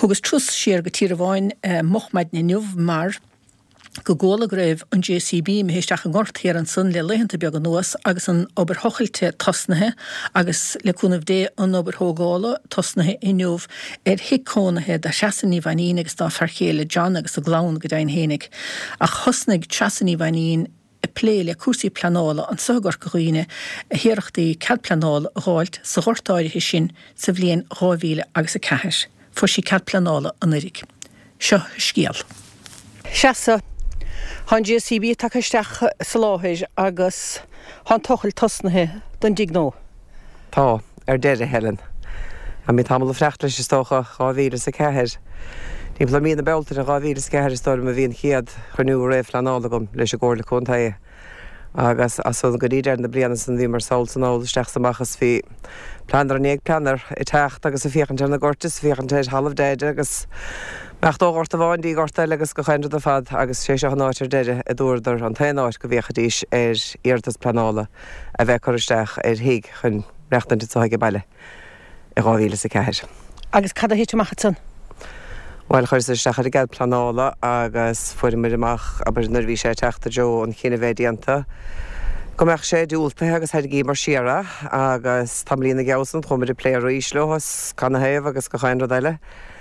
Thugus trús siar go tír bháin mochmaid na nuamh mar go ggóla raibh an JCB me héisteach an gcóirtíar an sun le leihananta beag an nuas agus an obair hochailte tosnathe agus leúnmh dé an obair thógála tosnathe inniuh hicónathe de seasaní bhaín agus dá farchéile John agus a glán go dain hénig a chosnig seasaní bhaín plé le cuasaí planála an sagar go chuoine a hiarachtaí cadplanála gháilt sa ghortáirithe sin sa bhliain 2000 agus a 4 fu sí cadplanála an Uirigh. Seo scéal. Seasa han JCB takeisteach sa láthir agus han tochail tosnathe don dignó. Tá, deire Helen. A mi tamil a frecht leis stocha 2000 a 4. Ní bla mína beltar a 2000 a 4 storm a bhíon chiad chunú raibh planála gom leis a ggóirla chuntaí. Agus as son go díidir na bliana san bhí mar saoil san áil isteach samachas bhí planar an éag planar i techt agus a fiochantar na gortas fiochantar half deide agus mecht ógorta bháin dí gorta agus go chainre a fad agus sé an áitir deide a dúirdar an taáis go bhíchadíis iartas planála a bheith choristeach hiig chun rechtanta táige baile i 2000 a 4. Agus cad a héite machchat san? Weil chuir isteach ar gad planála agus fuidir mar amach aber nar bhí sé teachta Jo an chinna bhédianta. Go meach sé dúlta agus head gí mar siara agus tamlína gesan chumir i pléir íslóhas canna héamh agus go chainre eile.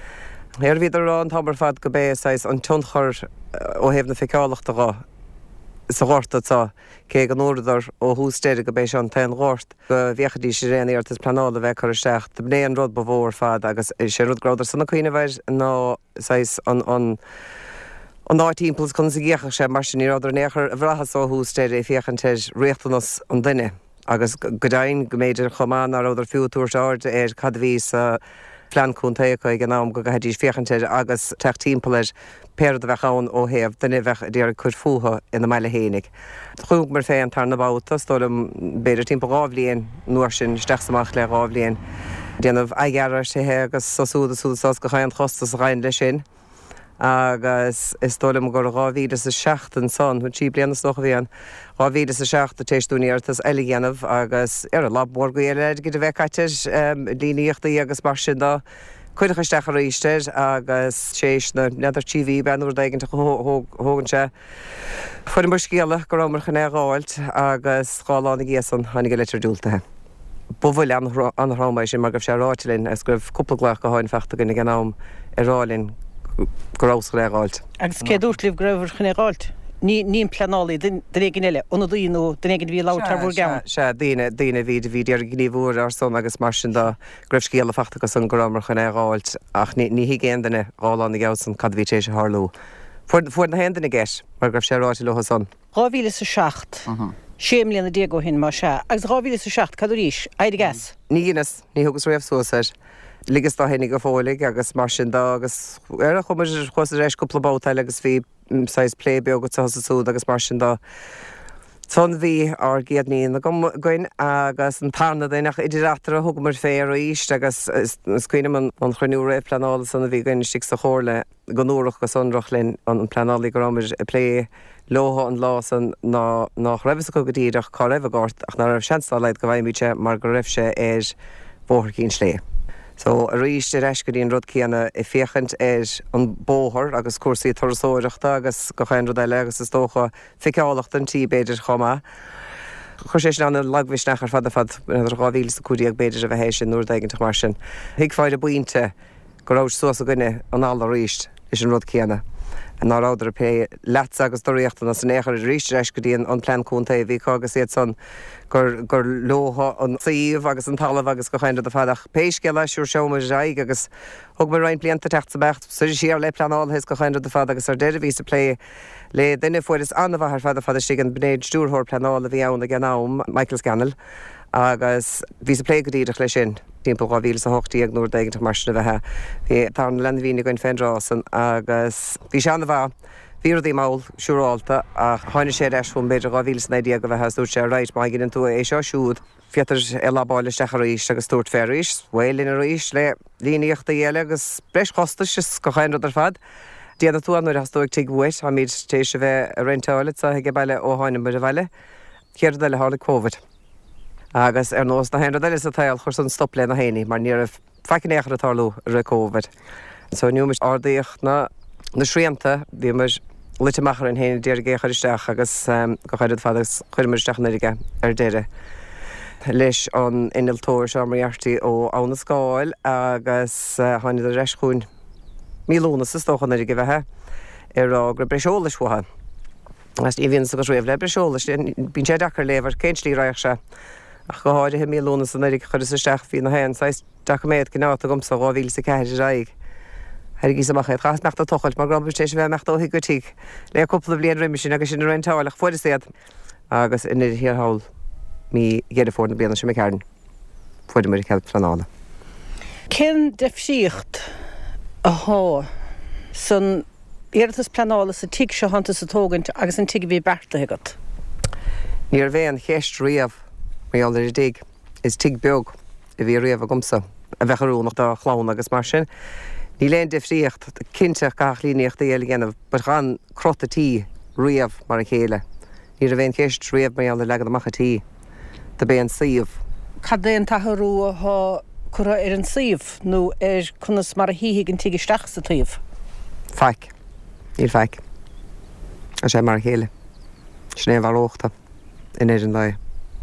Ar bhíidir rán tabar fad go béáis an tionchar ó héamh na ficálaachta gá sa ghorta tá cé an úrdar ó hústéire go bééis an tain ghort go bhíchadí sé réanaartas planála bheith chuisteach de bné an rud ba bhór fad agus sé rudgráidir sanna chuoine bhaid ná an áitimplas chun sa ggécha sé mar sin íráidir néchar a bhrachas ó hústéire fiochantéir réachtanas an duine agus godain go méidir chomán ar óidir fiútúirt áir cadhí sa plan chuntaíocha ag an am go gaidís fiochantéir agus teach timpplair péir a bheitán ó héamh duine bheith déar chur fuatha ina meile hénig. Chúg mar fé an tarna báta stólam beidir timp gábhlíonn nuair sin steach samach le gábhlíonn. Déanamh aigear sé agus sosúdas go chain chostas rain lei sin. Agus is tólam gur 2006 an son, chun sí blianas nach bhíon 2006 a téistúníartas eile dhéanamh agus ar a labmór go éile go bheith caiiteir líníochtaí agus mar sin dá chuidechaisteach a ríisteir agus sééis na neidir TV benúir daigannta hógann sé. Fuidir mar scéala go rámar chanéáilt agus chálána géasan hanig go litir dúltathe. Bhfuil an ráméis sin mar go sé ráitilinn as goibh cúplaglaach go háin feachta gona gnáam i rálinn gorás réáilt. Agus céadúirtlíh gribhar chanéáilt. Níon planálaí drégan eile óna dúinú drégan bhí látar bhór gaan. Se daine bhí ar gníomhúr ar son agus mar sin dá greibh scéala feachtagus an gorámar chanéáilt ach ní higéandaine gálána gesan cad bhí tééis Harlú. Fuair na hendainna gceis mar greibh sé ráitil lethas son. 2006. Séimlíonna déagó hin mar se. Agus 2006 cadú ríis, éidir gas? Ní Guinness, ní thugus raibh suasir. Ligus tá hénig go fólaigh agus mar sin dá agus ar a chumar chusa rééis cúpla bátail agus bhí 6 plébe agus tasasúd agus mar sin dá. Tón bhí ar géad níon goin agus an tarna déach idirreachtar a thug mar féir ó íist agus cuioine an chruinú raibh planála sanna bhí gine stig sa chóirle go núireach go sonrach linn an planálaí go rámir i plé lótha an lásan nach raibh go dtíireach cá raibh gát ach ná raibh seanáid go bhaimimiide mar go raibh sé bóthar cín slé. So a ríiste reis go dtíon rud céanna i féchant an bóthar agus cuasaí thorasóireachta agus go chain rud eile agus is tócha ficálacht an tí beidir chomá. Chuir sé sin anna laghhisneach ar fad 2000 cúdaíag beidir a bheit hééis sin nuair daigannta mar sin. Hiag fáid a buinte go ráid suas a gine an ála ríist is an rud céanna. An áráidir a pé leat agus doíochtta na san éair ríiste reis go dtíon an plan chunta bhí agus iad son gur lótha an saíomh agus an talamh agus go chainre a fadach péisceile siúr seomar raig agus thug mar rain blianta techt sa becht suir siar le planálthes go chainre a fad agus ar deidir ví a lé le duine fuir is anmh ar fada an bnéid stúrthór planála bhí anna gnám Michael Scannell agus ví a lé go dtíireach lei sin. Timp 2008 ag nuair daigannta mar sin a bheitthe. Bhí tá an lenhíine goin féinrásan agus bhí se anna bha víradí máil siúráilta a tháina sé éis chun beidir 2009 go bheithe dúirt sé ráid má ginn tú é seo siúd fiatar labáile stecharíis agus stúirt fééis, bhfuil in ríis le lííochtta dhéile agus breis chostas go chain ar fad. Déanana tú anúir hasúigh tí bhuiit a míid tééis bheith a réinteáile a ige bailile ó háinna mar a bheile, céir le hála COVID. Agus nós na hen is a tail chur san stopple na héine, mar ní feicin échar atáú re COVID. So numis ardaíocht na sríanta bhí mar litimachar an héana déir gé chuiristeach agus go chuidir fadas chuirmaristeach naige deire. Leis an iniltóir se marheartaí ó anna scáil agus tháinig a reisún mílúna sa stóchan naige bheitthe ar gur breisiolalas futhe. As í bhíonn go réomh le breisiolalas, bín sé dechar léhar céintlí raich se ach go háirithe mílúna san naige chuiristeach hí na héan 6 méid gnáta gomsa gáhíle sa ceir raig. Hergí sem machid gas mecht tochelt mar grab station bheith mecht óí gotíigh le coppla blion riimi sin agus sin roiintáach fuidir séad agus inar hiarthil mí géidir fórna blianana sem ceann fuidir mar cead planála. Cén defsíocht athá san éirtas planála sa tí seo hananta sa tógant agus an tuige bhí berta agat. Níor bhéon chéist riamh méallar i dig is tig beag a bhí riamh a gomsa a bheitharúnach dá chlán agus mar sin. Ní léon defríocht cinteach gach líneocht a dhéala ggéanamh, bar gan crotatí riamh mar a chéile. Ní a bhéon chéist riamh méallar legad amachchatí de béon síomh. Cad éon tatharú athá cura ar an síomh nó ar chunas mar a híigh an tuige isteach sa taobh? Feic. Níl feic. A sé mar a chéile. Snéamh aróchta in éidir an leith.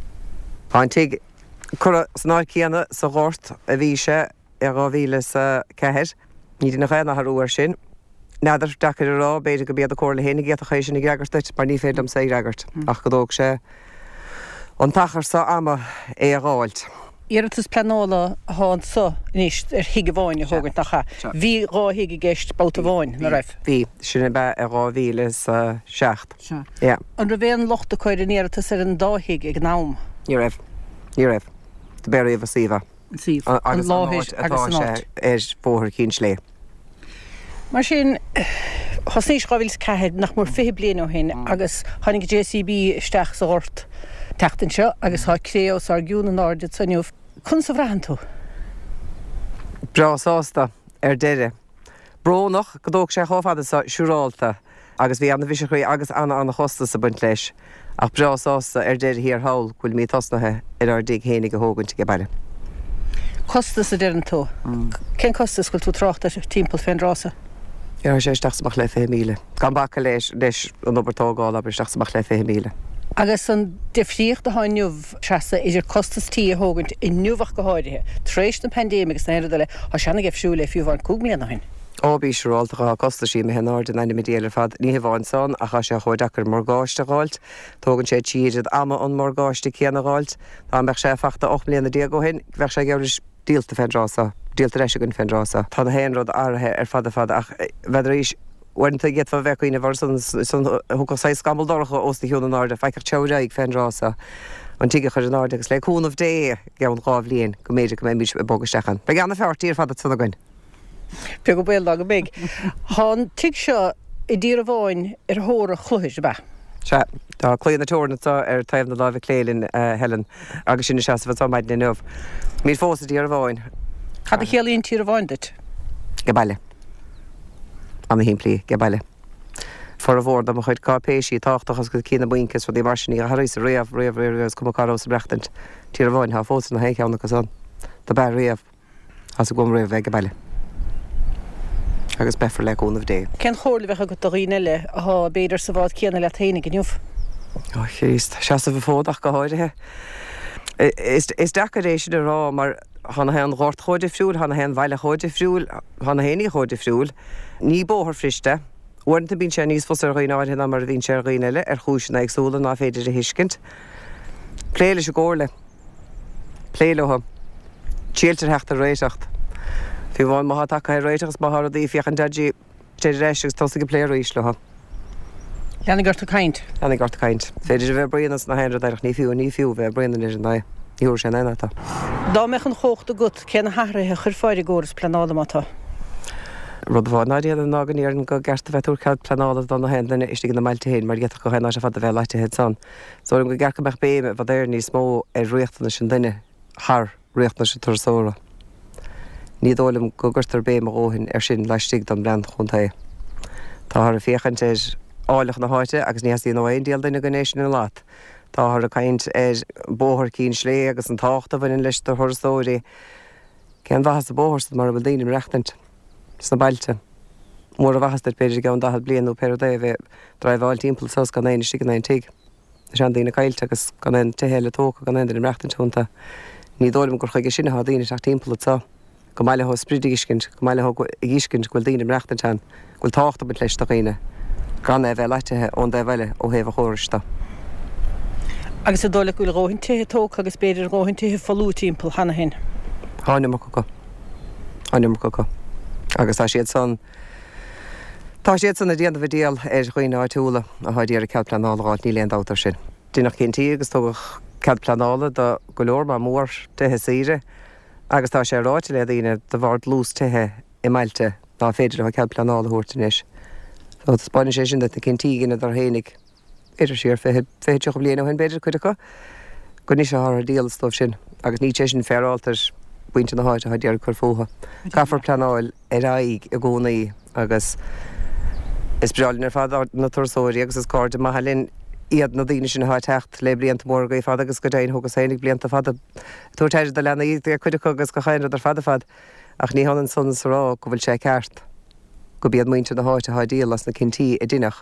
An tuig cura san áir céanna sa ghort a bhí sé ar gáhíle sa ceithir. Ní nach chéanna thúir sin. Neidir dechar rá beidir go bead a cóir le héna géad a chééis sin agart mar ní féad am sé agart ach go dóg sé an tachar sa ama é a gáilt. Éirtas planála háin sa níos ar hiige bháin a thugant nachcha. Bhí ráhiige gceist bouta bháin na raibh. Bhí sinna bheith ar gáhíle sa 6. An ra bhéon lochta chuir an éirtas ar an dáhiigh ag nám. Ní raibh. Ní raibh. Tá beir a síomh. An láthir agus an áit. Er bóthir cín slé. Mar sin hosníos gáhfuil cehead nach mór fé blian ó hin agus tháinig JCB isteach sa ort teachtain seo agus há créos ar gún an áde sanniuh chun sa bhreahan tú. Brasásta ar deire. Brónach go dóg sé chofada sa siúrálta agus bhí anna bhí chuí agus anna chosta sa buint leis ach brasásta ar deire hir hail bhfuil mí tosnathe ar dig hénig go hógann go baile. Costas a dean tú. Cén costas goil tú tráchtta timppla féin rása? Ja sé staachach le 5 míle. Gan bacha leis an obertágáil aber staachach le 5 míle. Agus an defríocht a háinniuh trasa idir costas tí a hógant i nuhach go háirithe. Tréis na pandémigus na éile a sena geh siúla fiú bhar cúgmíle na hain. Ábí seálta costa sí me henáir den na déile fad ní bháin san a cha sé chuidachar mórgáiste gáilt, tógann sé tíiad ama an mórgáiste céanna gáilt, tá bheith sé fachta 8 bliana dia go hin, bheith sé geiris díalta fenrása. Díalta reise gon fenrása. Tá a héanrod áirithe ar fada ach bheidir is uanta get fa bheicine bhar san thucha 6 scambaldoracha os na hiúna náda feicach teoraigh fenrása. An tuige chuir an áda agus le cúnmh dé geann gáh líon go méidir go mé bogastechan. Be ganna feartíí ar fada sanna goin. Pe go béal a big. Há tuig seo i ddír a bháin ar thóra chluis be. Se Tá clíon na tóirnatá ar taobh na lábh clélinn Helen agus sinna seasa bhatá maidid na nuamh. Mí fósa dí ar bháin. Cad a chéalaíonn tíar a bháindit? Ge baile. Am himplí ge baile. For a bhór am chuid cápéisí táchtachas go cína buincas fa dí mar sinní a haréis a riamh cum carrás a brechtant tí a bháin há fósa na héiceanna go san. Tá be riamh as a gom riamh bheith ge baile. Agus befar le gúnmh dé. Cén chóirla bheitcha go do riine le a béidir sa bhád céanna le taine gniuh? Chéist, seasa bh fódach go háirithe. Is decoration a rá mar hanna hen ghort chuide friúil, hanna hen bhaile chuide friúil, hanna hénig chuide friúil, ní bóthar friste, uanta bín sé níos fós ar roiin áirthe mar bhín sé roiineile ar chúisina agsúla ná féidir a hiiscint. Pléile se górla. Pléileha. Tíaltar heachta réiteacht. Fi bháin má take réiteachs má a dí fiochan deidí réisteachs tosa go pléir ísleha. Leanna gart a caint? Leanna gart a caint. Féidir bheith brianas na héanra deirech ní fiú bheith brianan is an dá. Níúr sé énata. Dá mechan chócht a gut céna hathrathe chur fáidir góras planála mátá. Rud bháin náiad an nágan íarn go gceart bheith úrcead planála don na héanna istí na mailte héin mar gheach go héna se fad a bheith leite héad san. So go gcecha beh béime bh éir níos mó ar riachtainna sin duine th riachtainna sin tuarsóra. Ní dólam go gurtar béim a óhin ar sin leistigh don brand chuntaí. Tá ar a féchant ar áileach na háite agus níos í nóhaon díal duine gnééis sin láat. Tá ar a caint ar bóthir cín slé agus an táchta bhain leis do thursóirí. Cén bhehas a bóthir mar bhfuil daoine reachtant. sna bailte. Mór a bhachas beidir gan dahad blianú per dé bheith dráibháil timppla sos gan éine stig an tig. Sean dtíine caiilte agus gan an tehéile tóca gan idir mreachtanúnta. Ní dólim gur chuige sinna há daine seach timppla tá. Go meile ho spridíiscint, go meile íiscint ghfuil daine mreachtan ghfuil táachta bit leis doine. Gan é bheith leitethe ón dé bheile ó héh chóirista. Agus a dóla goil róhinntathe tóca agus beidir róhinntathe fallú timppla hena hin. Hánim go. Hánim go. Agus tá siad san a díanamh díal chuoine áitiúla a háidíar a ceadplanálaáil ní léon dátar sin. Dúnach cinntíí agus tógach ceadplanála do go leor má mór tuthe síre, agus tá sé ráite le daine de bhhard lús tuthe I mailte ná féidir a ceadplanála thuirtanis. Tá Spáine sé sin na cinntíí gine ar hénig idir siar féidir go bliana hen beidir chuidecha, go ní se th díal stóh sin, agus ní sé sin fearáltar buinte na háid a háidíar chur fótha. Caafar planáil raig a gcónaí agus is breáilin ar fad na tuarsóirí agus is cóir de maithelinn iad na daine sin na techt le blianta mór go fad agus go déin thugus énig blianta fada. Tuairteidir de lena iad chuidecha agus go chéanad ar fad ach ní hanan son sará go bhfuil sé ceart. Go bíad muinte na háid a háidíal as na cinntíí I dínach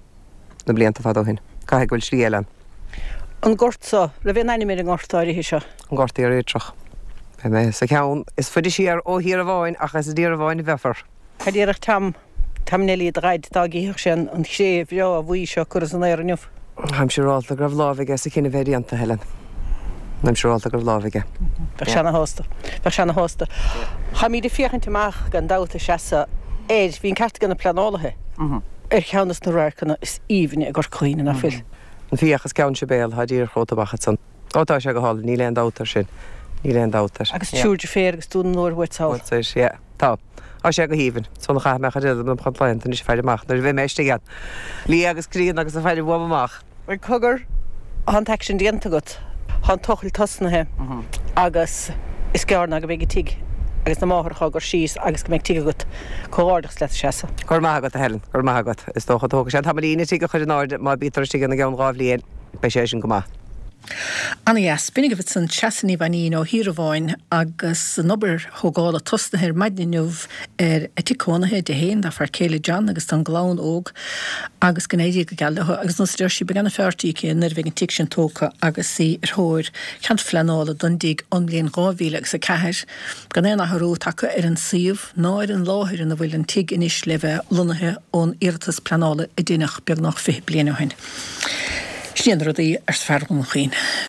na blianta fad ó hin. Caithfidh bhfuil slí eile. An gortsa, ra bhíon aine mé an gortáirí hí seo. An gortaí ar éitrach. Sa ceann is fuidir siar ó hir a bháin ach is a díar a bháin bhefar. Cadíireach tamnelí ráid dagiíoch sin an sé bheo a bhuii seo churas an éar aniuh. Haim siráilta grabh lábhaige sa cinna bhéíanta Helen. Haim siráilta grabh lábhaige. Bheith sena hásta. Cha míad I fiochantamach gan dáta seasa éid hín ceart gan na planálathe. Cheannas na ráircanna is íomhne a gur chuoine na fil. An fiachas ceann se béal ha dír chóta bachad san. Átá sé go hála ní léon dátar sin. Ní léon dátar. Agus túúrde fér agus tún nóir bhuiáil. Tá. Á sé go híhann, sonna cha mecha réad an chláint is féidir amach, na bheith meiste gan. Lí agus crían agus a féidir bh amach. Mar cogur an te sin dianta go, an tochail tasnathe agus is cearna go bhéh tí agus na máthir chugur síos agus go méid tí go cóáirdach le seasa. Chir maithagat a Helen, chur maithagat is tócha tócha sé tamíine tí go chuir an áir má bítar tí gan na gceann rábhlíon be sé sin go maith. Anna spinnig bit san chasaní baní ó hir bháin agus nobar thugála tosnahir maidniuh eticónathe de héin a far céile John agus an glán óg agus gnéidir go gealathe agus nó deir si beganna fertíí cin nar bhín tic sin tóca agus sí thóir cheant fleála dundíigh anlíon gáhíle agus a ceir gan éana thrú take ar an siomh náir an láthir in bhfuil an tig inis le bheith lunathe ón irtas planála I dúnach beag nach fi blianahain. Sníon rudaí ar sferún chin.